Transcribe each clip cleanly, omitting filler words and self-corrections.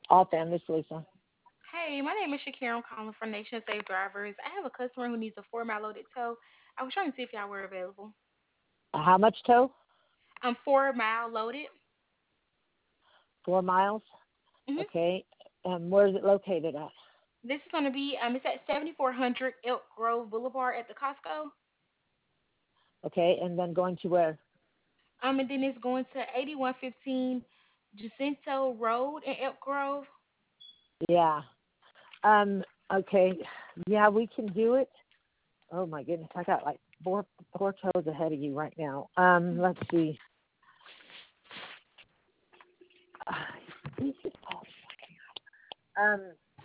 All families, Lisa. Hey, my name is Shakira. I'm calling from Nation Safe Drivers. I have a customer who needs a 4 mile loaded tow. I was trying to see if y'all were available. How much tow? 4 mile loaded. 4 miles. hmm Okay. And where is it located at? This is going to be it's at 7400 Elk Grove Boulevard at the Costco. Okay. And then going to where? And then it's going to 8115 Jacinto Road in Elk Grove. Yeah. Okay. Yeah, we can do it. Oh my goodness, I got like four toes ahead of you right now. Let's see. This is um,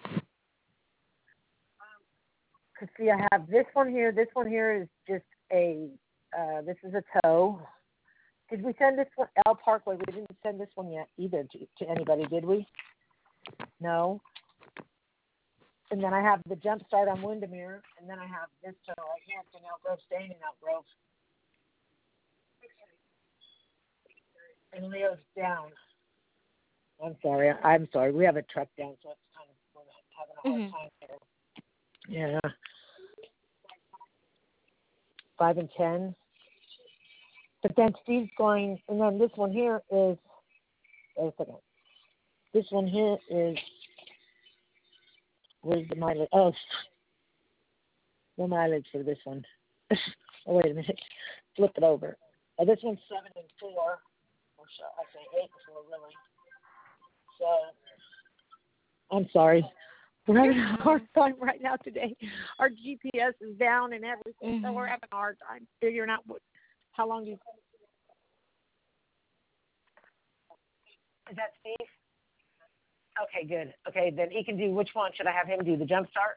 cause see, I have this one here. This one here is just a. This is a toe. Did we send this one? L Parkway. We didn't send this one yet either to anybody, did we? No. And then I have the jump start on Windermere, and then I have this toe right here in Elk Grove, staying in Elk Grove, and Leo's down. I'm sorry. I'm sorry. We have a truck down, so it's kind of we're having a hard hmm time here. Yeah. 5 and 10. But then Steve's going, and then this one here is. Wait a second. This one here is. Where's the mileage? Oh, no mileage for this one. Oh, wait a minute. Flip it over. This one's 7 and 4. Or so I say 8 and 4 really. So I'm sorry. We're You're having a hard fine. time right now today. Our GPS is down and everything, so we're hmm having a hard time figuring out how long you. Is that Steve? Okay, good. Okay, then he can do which one? Should I have him do the jump start?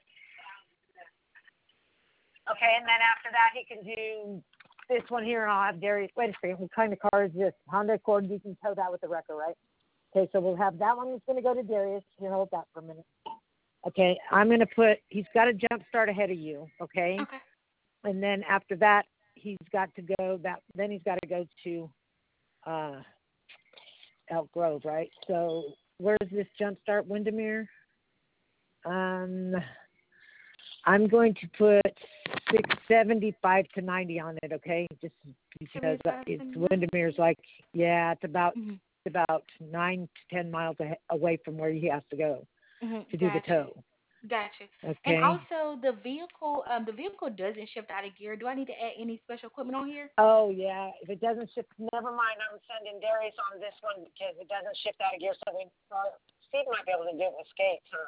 Okay, and then after that he can do this one here, and I'll have Darius. Wait a second. What kind of car is this? Honda Accord. You can tow that with the wrecker, right? Okay, so we'll have that one that's going to go to Darius. Here, hold that for a minute. Okay, I'm going to put. He's got a jump start ahead of you. Okay, Okay. and then after that he's got to go. Then he's got to go to uh, Elk Grove, right? So where's this jump start, Windermere? Um, I'm going to put 675 to 90 on it, okay? Just because 75 it's to 90. Windermere's like, yeah, it's hmm about 9 to 10 miles away from where he has to go to do the Gotcha. tow. Gotcha. And Okay. also the vehicle doesn't shift out of gear. Do I need to add any special equipment on here? Oh yeah, if it doesn't shift, never mind. I'm sending Darius on this one because it doesn't shift out of gear. Steve might be able to do it with skates, huh?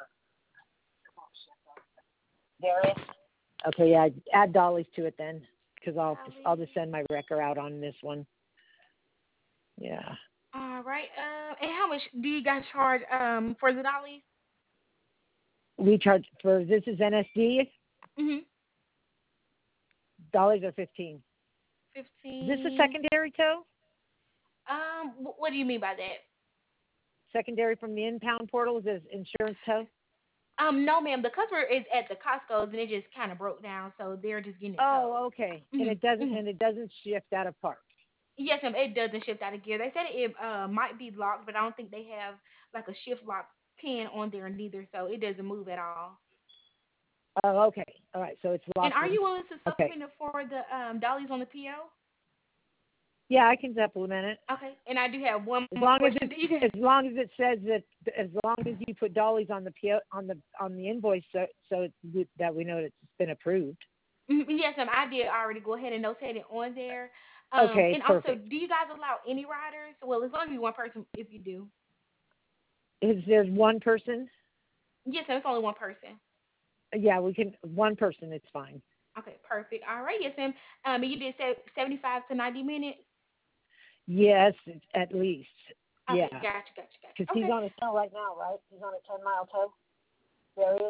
Darius. Okay, yeah, add dollies to it then, because I'll just Dolly. send my wrecker out on this one. Yeah. All right. And how much do you guys charge for the dollies? We charge for this is NSD. Mhm. Dollies are 15. Is this a 15. secondary tow? What do you mean by that? Secondary from the impound portal is this insurance tow? No, ma'am. The customer is at the Costco's and it just kind of broke down, so they're just getting it towed. Oh, okay. And Mhm. it doesn't Mhm. shift out of park. Yes, ma'am. It doesn't shift out of gear. They said it might be locked, but I don't think they have like a shift lock pin on there neither, so it doesn't move at all. Oh, okay. All right. So it's And locked are in. you willing to Okay. supplement it for the dollies on the PO? Yeah, I can supplement it. Okay. And I do have one As more long as question. it's Do you guys? as long as it says that as long as you put dollies on the PO, on the invoice so that we know that it's been approved. Yes, ma'am. I did already go ahead and notate it on there. Okay, And also, perfect. do you guys allow any riders? Well, it's only one person if you do. Is there one person? Yes, ma'am. It's only one person. Yeah, we can. One person, it's fine. Okay, perfect. All right, yes, ma'am. And you did say 75 to 90 minutes. Yes, at least. Yeah, Okay, gotcha, gotcha, because gotcha. he's Okay. on a tow right now, right? He's on a 10 mile tow. Darius.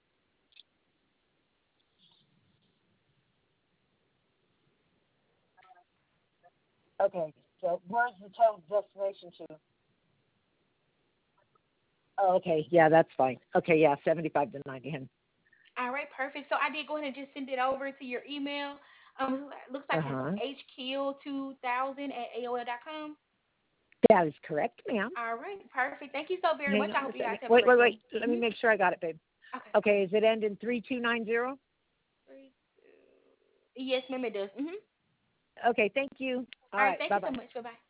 Okay, so where's the tow destination to? Oh, okay, yeah, that's fine. Okay, yeah, 75 to 90 him. All right, perfect. So I did go ahead and just send it over to your email. Looks like Uh it's huh. hkill2000 at AOL.com. That is correct, ma'am. All right, perfect. Thank you so very Hang much. I on a hope you guys second. have a Wait. great day. Let me make sure I got it, babe. Okay. Okay, is it end in 3290? 3, 2. Yes, ma'am, it does. Okay, thank you. All All right, right, thank you so bye-bye. much. Bye bye.